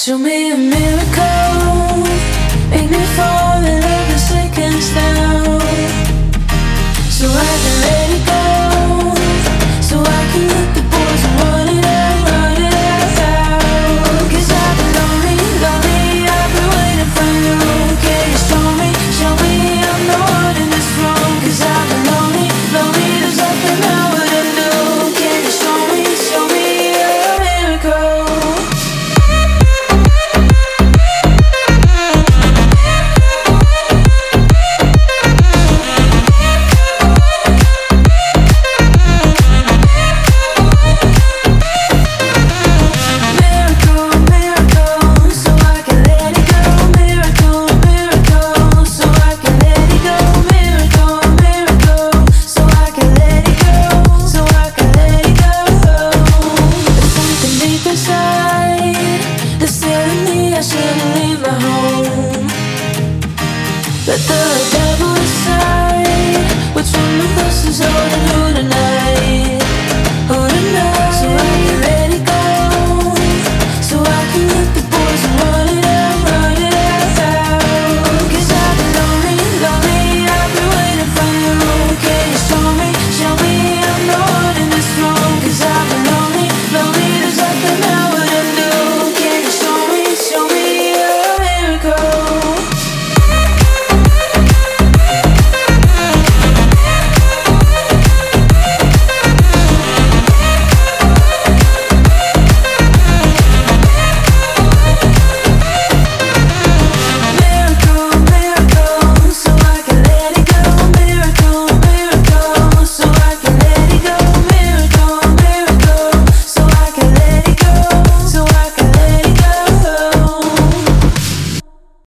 Show me a miracle, make me fall in love in seconds now, so I can let it go, so I can let the boys run it out. 'Cause I've been lonely, lonely, I've been waiting for you. Can you show me I'm the one in this room? 'Cause I've been lonely, lonely, there's nothing I wouldn't do. Can you show me a miracle? Inside, that's telling me I shouldn't leave my home.